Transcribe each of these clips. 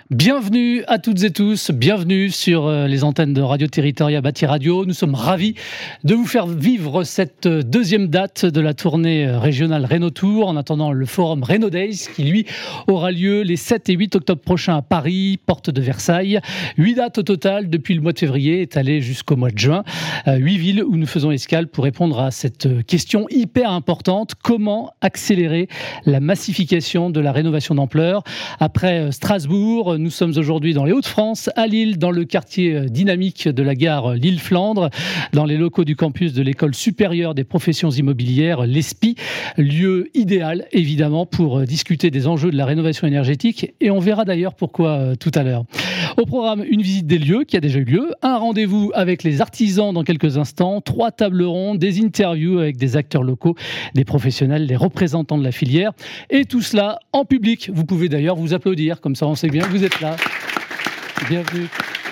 Bienvenue à toutes et tous, bienvenue sur les antennes de Radio Territoria Bâti Radio. Nous sommes ravis de vous faire vivre cette deuxième date de la tournée régionale Renault Tour, en attendant le forum Renault Days qui lui aura lieu les 7 et 8 octobre prochains à Paris, porte de Versailles. 8 dates au total depuis le mois de février, étalées jusqu'au mois de juin. 8 villes où nous faisons escale pour répondre à cette question hyper importante: comment accélérer la massification de la rénovation d'ampleur? Après Strasbourg, nous sommes aujourd'hui dans les Hauts-de-France, à Lille, dans le quartier dynamique de la gare Lille-Flandre, dans les locaux du campus de l'École supérieure des professions immobilières, l'ESPI, lieu idéal évidemment pour discuter des enjeux de la rénovation énergétique, et on verra d'ailleurs pourquoi tout à l'heure. Au programme, une visite des lieux qui a déjà eu lieu, un rendez-vous avec les artisans dans quelques instants, 3 tables rondes, des interviews avec des acteurs locaux, des professionnels, des représentants de la filière, et tout cela en public. Vous pouvez d'ailleurs vous applaudir, comme ça on sait bien que vous êtes là. Bienvenue.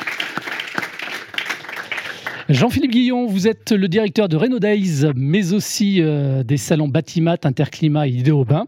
Jean-Philippe Guillon, vous êtes le directeur de Renault Days, mais aussi des salons Batimat, Interclimat et Idéobain.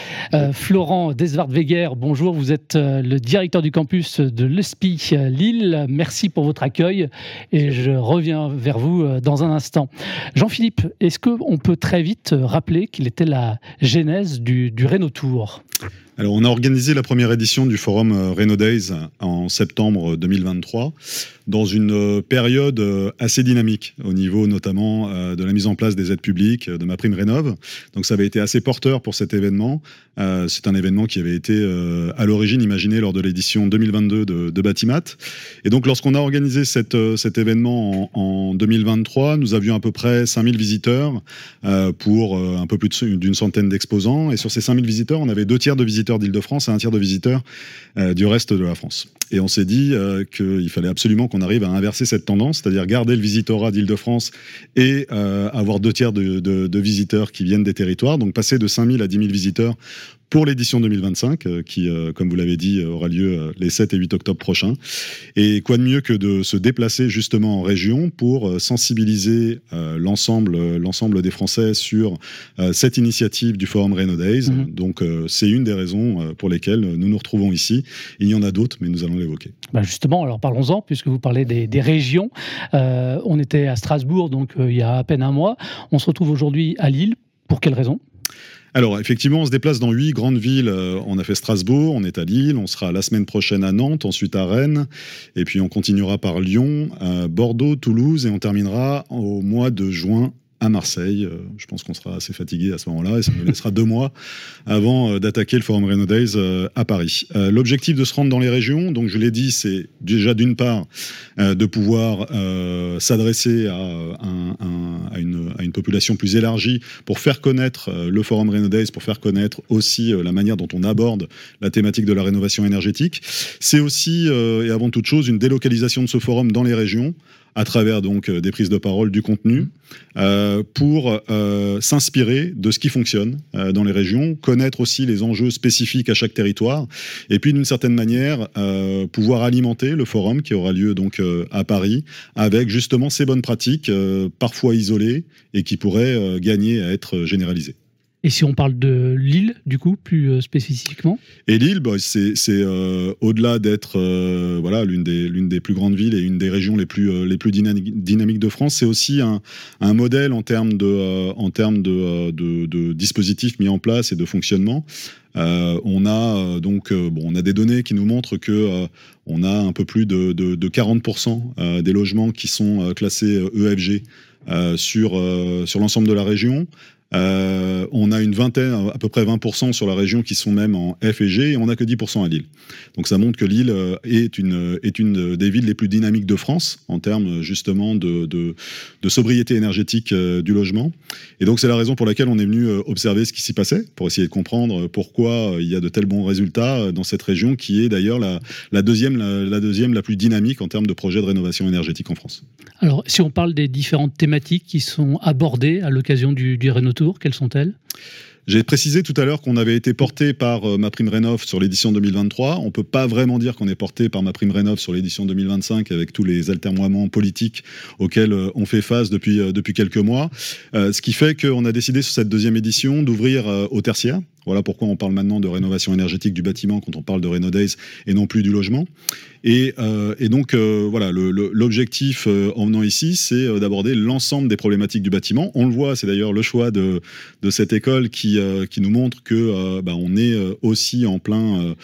Florent Desvart-Weger, bonjour, vous êtes le directeur du campus de l'ESPI Lille. Merci pour votre accueil et je reviens vers vous dans un instant. Jean-Philippe, est-ce qu'on peut très vite rappeler quelle était la genèse du Renault Tour ? Alors, on a organisé la première édition du forum Renault Days en septembre 2023 dans une période assez dynamique au niveau notamment de la mise en place des aides publiques, de MaPrimeRénov'. Donc ça avait été assez porteur pour cet événement. C'est un événement qui avait été à l'origine imaginé lors de l'édition 2022 de Batimat. Et donc lorsqu'on a organisé cet événement en 2023, nous avions à peu près 5000 visiteurs pour un peu plus d'une centaine d'exposants. Et sur ces 5000 visiteurs, on avait 2 tiers de visiteurs d'Île-de-France et 1 tiers de visiteurs du reste de la France. Et on s'est dit qu'il fallait absolument qu'on arrive à inverser cette tendance, c'est-à-dire garder le visitorat d'Île-de-France et avoir 2 tiers de visiteurs qui viennent des territoires, donc passer de 5000 à 10 000 visiteurs pour l'édition 2025, qui, comme vous l'avez dit, aura lieu les 7 et 8 octobre prochains. Et quoi de mieux que de se déplacer justement en région pour sensibiliser l'ensemble des Français sur cette initiative du Forum Renault Days. Donc c'est une des raisons pour lesquelles nous nous retrouvons ici. Il y en a d'autres, mais nous allons l'évoquer. Justement, alors parlons-en, puisque vous parlez des régions. On était à Strasbourg, donc il y a à peine un mois. On se retrouve aujourd'hui à Lille. Pour quelle raison ? Alors, effectivement, on se déplace dans 8 grandes villes. On a fait Strasbourg, on est à Lille, on sera la semaine prochaine à Nantes, ensuite à Rennes, et puis on continuera par Lyon, Bordeaux, Toulouse, et on terminera au mois de juin à Marseille. Je pense qu'on sera assez fatigué à ce moment-là, et ça nous laissera 2 mois avant d'attaquer le Forum Renault Days à Paris. L'objectif de se rendre dans les régions, donc je l'ai dit, c'est déjà d'une part de pouvoir s'adresser à une population plus élargie pour faire connaître le Forum Renault Days, pour faire connaître aussi la manière dont on aborde la thématique de la rénovation énergétique. C'est aussi, et avant toute chose, une délocalisation de ce forum dans les régions, à travers donc des prises de parole, du contenu, pour s'inspirer de ce qui fonctionne dans les régions, connaître aussi les enjeux spécifiques à chaque territoire, et puis d'une certaine manière pouvoir alimenter le forum qui aura lieu donc à Paris avec justement ces bonnes pratiques, parfois isolées, et qui pourraient gagner à être généralisées. Et si on parle de Lille, du coup, plus spécifiquement ? Et Lille, c'est au-delà d'être l'une des plus grandes villes et une des régions les plus dynamiques de France, c'est aussi un modèle en termes de dispositifs mis en place et de fonctionnement. On a des données qui nous montrent que on a un peu plus de 40% des logements qui sont classés EFG sur l'ensemble de la région. On a une vingtaine, à peu près 20% sur la région qui sont même en F et G, et on n'a que 10% à Lille. Donc ça montre que Lille est une des villes les plus dynamiques de France en termes justement de sobriété énergétique du logement. Et donc c'est la raison pour laquelle on est venu observer ce qui s'y passait, pour essayer de comprendre pourquoi il y a de tels bons résultats dans cette région qui est d'ailleurs la deuxième la plus dynamique en termes de projets de rénovation énergétique en France. Alors si on parle des différentes thématiques qui sont abordées à l'occasion du Renault Tour, quelles sont-elles ? J'ai précisé tout à l'heure qu'on avait été porté par MaPrimeRénov' sur l'édition 2023. On ne peut pas vraiment dire qu'on est porté par MaPrimeRénov' sur l'édition 2025 avec tous les atermoiements politiques auxquels on fait face depuis quelques mois. Ce qui fait qu'on a décidé sur cette deuxième édition d'ouvrir au tertiaire. Voilà pourquoi on parle maintenant de rénovation énergétique du bâtiment quand on parle de RenoDays et non plus du logement. Et donc, voilà, l'objectif en venant ici, c'est d'aborder l'ensemble des problématiques du bâtiment. On le voit, c'est d'ailleurs le choix de cette école qui nous montre que on est aussi en plein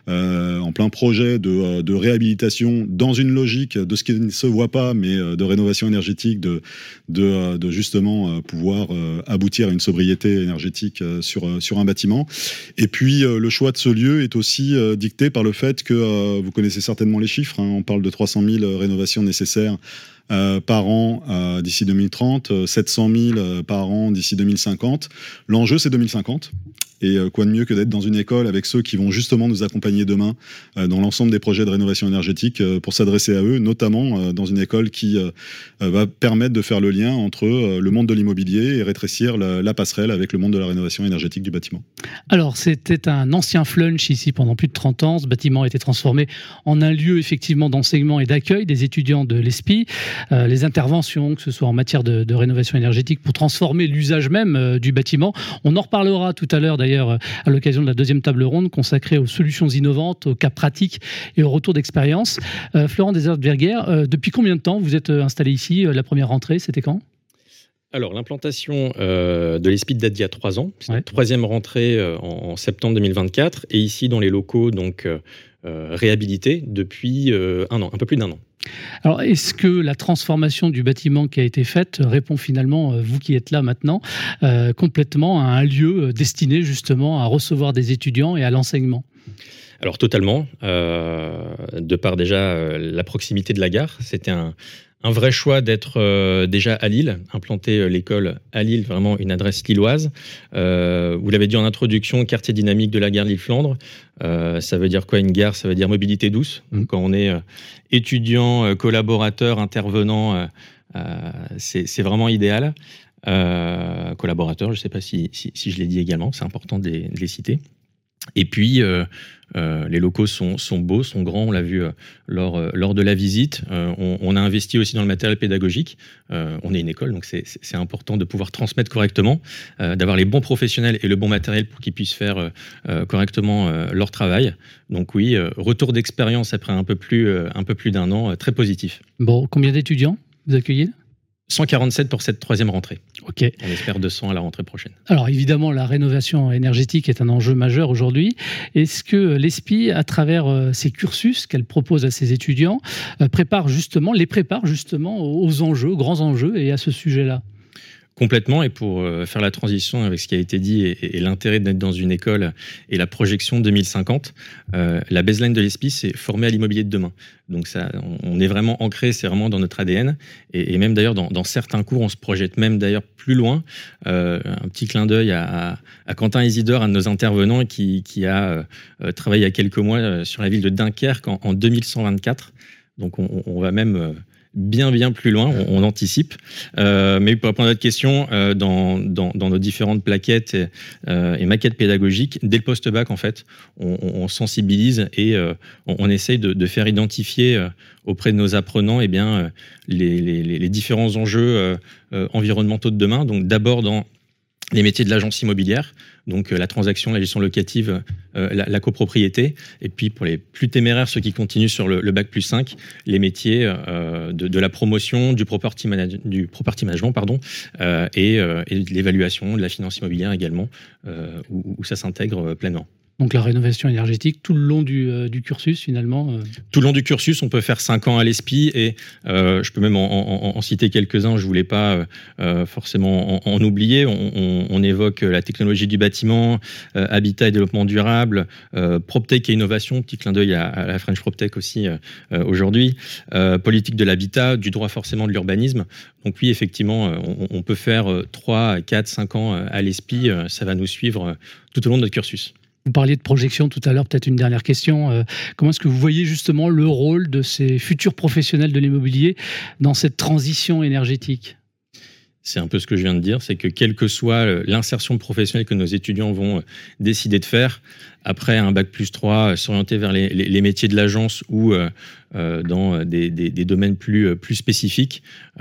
projet de réhabilitation dans une logique de ce qui ne se voit pas, mais de rénovation énergétique, de justement pouvoir aboutir à une sobriété énergétique sur un bâtiment. Et puis le choix de ce lieu est aussi dicté par le fait que vous connaissez certainement les chiffres, hein, on parle de 300 000 rénovations nécessaires par an d'ici 2030, 700 000 par an d'ici 2050. L'enjeu, c'est 2050. Et quoi de mieux que d'être dans une école avec ceux qui vont justement nous accompagner demain dans l'ensemble des projets de rénovation énergétique pour s'adresser à eux, notamment dans une école qui va permettre de faire le lien entre le monde de l'immobilier et rétrécir la passerelle avec le monde de la rénovation énergétique du bâtiment. Alors, c'était un ancien flunch ici pendant plus de 30 ans. Ce bâtiment a été transformé en un lieu effectivement d'enseignement et d'accueil des étudiants de l'ESPI. Les interventions, que ce soit en matière de rénovation énergétique pour transformer l'usage même du bâtiment. On en reparlera tout à l'heure d'ailleurs à l'occasion de la deuxième table ronde consacrée aux solutions innovantes, aux cas pratiques et au retour d'expérience. Florent Desertberger, depuis combien de temps vous êtes installé ici ? La première rentrée, c'était quand ? Alors, l'implantation de l'ESPI date d'il y a 3 ans. C'est la troisième rentrée en septembre 2024. Et ici, dans les locaux donc réhabilités depuis un peu plus d'1 an. Alors, est-ce que la transformation du bâtiment qui a été faite répond finalement, vous qui êtes là maintenant, complètement à un lieu destiné justement à recevoir des étudiants et à l'enseignement ? Alors totalement, de par déjà la proximité de la gare, c'était un vrai choix d'être déjà à Lille, implanter l'école à Lille, vraiment une adresse lilloise. Vous l'avez dit en introduction, quartier dynamique de la gare Lille-Flandre. Ça veut dire quoi une gare ? Ça veut dire mobilité douce. Donc, quand on est étudiant, collaborateur, intervenant, c'est vraiment idéal. Collaborateur, je ne sais pas si je l'ai dit également, c'est important de les citer. Et puis, les locaux sont beaux, sont grands, on l'a vu lors de la visite. On a investi aussi dans le matériel pédagogique. On est une école, donc c'est important de pouvoir transmettre correctement, d'avoir les bons professionnels et le bon matériel pour qu'ils puissent faire correctement leur travail. Donc oui, retour d'expérience après un peu plus d'1 an, très positif. Bon, combien d'étudiants vous accueillez ? 147 pour cette troisième rentrée. Ok. On espère 200 à la rentrée prochaine. Alors évidemment, la rénovation énergétique est un enjeu majeur aujourd'hui. Est-ce que l'ESPI, à travers ses cursus qu'elle propose à ses étudiants, les prépare justement aux enjeux, aux grands enjeux et à ce sujet-là ? Complètement, et pour faire la transition avec ce qui a été dit et l'intérêt d'être dans une école et la projection 2050, la baseline de l'ESPI, c'est former à l'immobilier de demain. Donc ça, on est vraiment ancré, c'est vraiment dans notre ADN, et même d'ailleurs dans certains cours, on se projette même d'ailleurs plus loin. Un petit clin d'œil à Quentin Isidore, un de nos intervenants, qui a travaillé il y a quelques mois sur la ville de Dunkerque en 2124. Donc on va même bien plus loin, on anticipe. Mais pour répondre à votre question, dans nos différentes plaquettes et maquettes pédagogiques, dès le post-bac, en fait, on sensibilise et on essaye de faire identifier auprès de nos apprenants les différents enjeux environnementaux de demain. Donc d'abord dans les métiers de l'agence immobilière, donc la transaction, la gestion locative, la copropriété, et puis pour les plus téméraires, ceux qui continuent sur le bac plus 5, les métiers de la promotion, du property management, et de l'évaluation, de la finance immobilière également, où ça s'intègre pleinement. Donc la rénovation énergétique tout le long du cursus finalement Tout le long du cursus, on peut faire 5 ans à l'ESPI et je peux même en citer quelques-uns, je ne voulais pas forcément en oublier. On évoque la technologie du bâtiment, habitat et développement durable, PropTech et innovation, petit clin d'œil à la French PropTech aussi aujourd'hui, politique de l'habitat, du droit forcément de l'urbanisme. Donc oui, effectivement, on peut faire 3, 4, 5 ans à l'ESPI, ça va nous suivre tout au long de notre cursus. Vous parliez de projection tout à l'heure, peut-être une dernière question. Comment est-ce que vous voyez justement le rôle de ces futurs professionnels de l'immobilier dans cette transition énergétique ? C'est un peu ce que je viens de dire, c'est que quelle que soit l'insertion professionnelle que nos étudiants vont décider de faire, après un bac+3, s'orienter vers les métiers de l'agence ou dans des domaines plus spécifiques.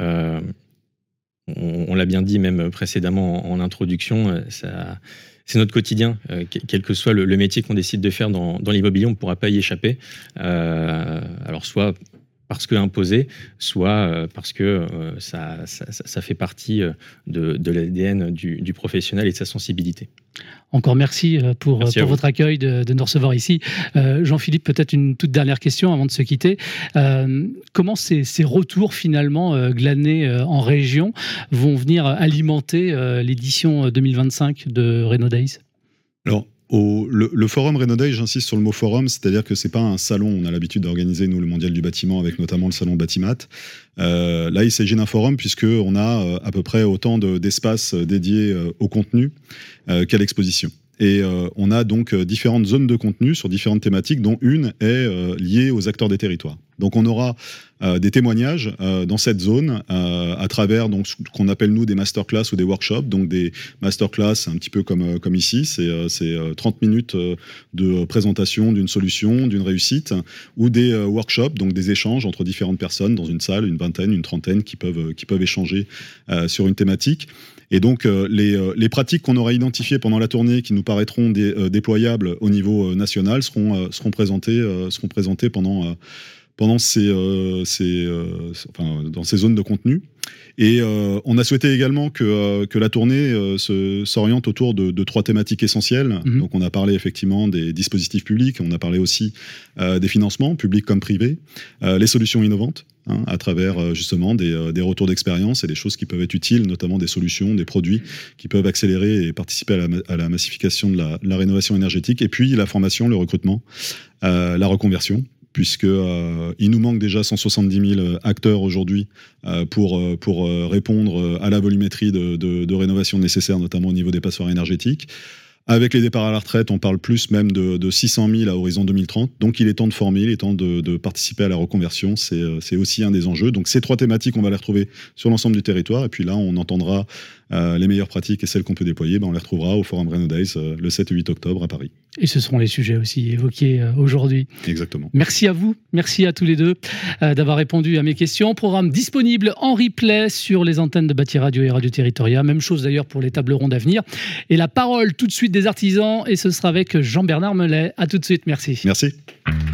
On l'a bien dit même précédemment en introduction, c'est notre quotidien. Quel que soit le métier qu'on décide de faire dans l'immobilier, on ne pourra pas y échapper. Alors soit parce que imposé, soit parce que ça fait partie de l'ADN du professionnel et de sa sensibilité. Encore merci pour votre accueil de nous recevoir ici. Jean-Philippe, peut-être une toute dernière question avant de se quitter. Comment ces retours finalement glanés en région vont venir alimenter l'édition 2025 de RenoDays ? Alors, le forum RenoDays, j'insiste sur le mot forum, c'est-à-dire que c'est pas un salon. On a l'habitude d'organiser, nous, le mondial du bâtiment avec notamment le salon Batimat. Là, il s'agit d'un forum puisqu'on a à peu près autant d'espaces dédiés au contenu qu'à l'exposition. Et on a donc différentes zones de contenu sur différentes thématiques, dont une est liée aux acteurs des territoires. Donc on aura des témoignages dans cette zone à travers donc, ce qu'on appelle nous des masterclass ou des workshops. Donc des masterclass un petit peu comme ici, c'est 30 minutes de présentation d'une solution, d'une réussite, ou des workshops, donc des échanges entre différentes personnes dans une salle, une vingtaine, une trentaine qui peuvent échanger sur une thématique. Et donc, les pratiques qu'on aura identifiées pendant la tournée, qui nous paraîtront déployables au niveau national, seront présentées dans ces zones de contenu. Et on a souhaité également que la tournée s'oriente autour de 3 thématiques essentielles. Donc on a parlé effectivement des dispositifs publics, on a parlé aussi des financements, publics comme privés, les solutions innovantes, à travers justement des retours d'expérience et des choses qui peuvent être utiles, notamment des solutions, des produits qui peuvent accélérer et participer à la massification de la rénovation énergétique. Et puis la formation, le recrutement, la reconversion, puisqu'il nous manque déjà 170 000 acteurs aujourd'hui pour répondre à la volumétrie de rénovation nécessaire, notamment au niveau des passoires énergétiques. Avec les départs à la retraite, on parle plus même de 600 000 à horizon 2030. Donc il est temps de former, il est temps de participer à la reconversion. C'est aussi un des enjeux. Donc ces 3 thématiques, on va les retrouver sur l'ensemble du territoire. Et puis là, on entendra les meilleures pratiques et celles qu'on peut déployer. On les retrouvera au Forum RenoDays le 7 et 8 octobre à Paris. Et ce seront les sujets aussi évoqués aujourd'hui. Exactement. Merci à vous, merci à tous les deux d'avoir répondu à mes questions. Programme disponible en replay sur les antennes de Bâti Radio et Radio Territoria. Même chose d'ailleurs pour les tables rondes à venir. Et la parole tout de suite des artisans, et ce sera avec Jean-Bernard Mellet. À tout de suite, merci. Merci.